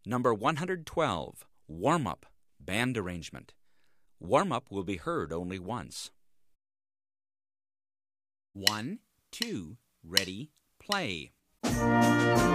Number 112, Warm-up, band arrangement. Warm-up will be heard only once. 1, 2, ready, play.